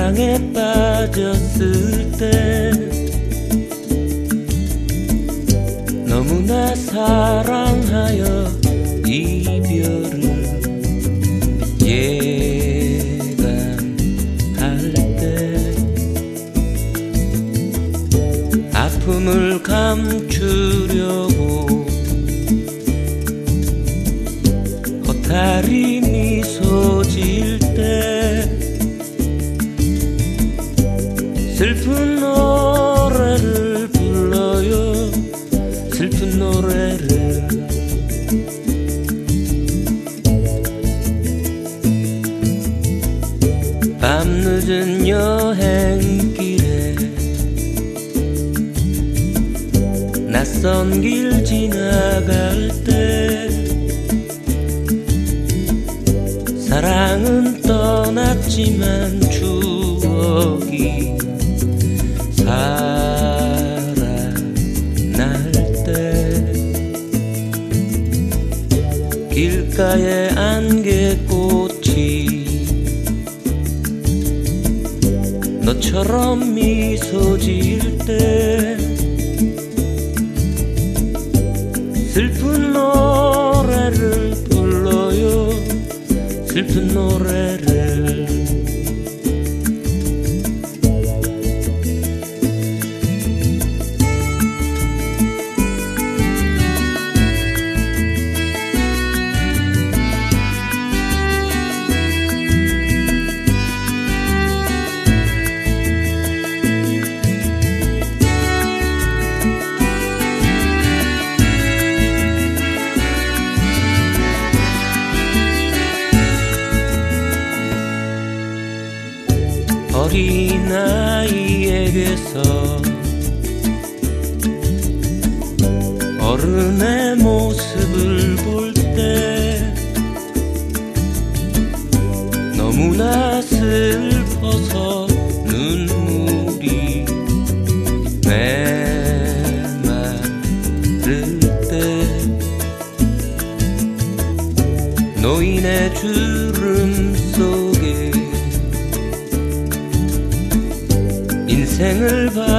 사랑에 빠졌을 때 너무나 사랑하여 이별을 예감할 때 아픔을 감추려고 허탈히 미소 지을 때 슬픈 노래를 불러요. 슬픈 노래를 밤늦은 여행길에 낯선 길 지나갈 때 사랑은 떠났지만 추억이 살아날 때 길가의 안개꽃이 너처럼 미소 지을 때 슬픈 노래를 불러요. 슬픈 노래를 어린아이에게서 어른의 모습을 볼 때 너무나 슬퍼서 눈물이 메마를 때 노인의 주름 속에 인생을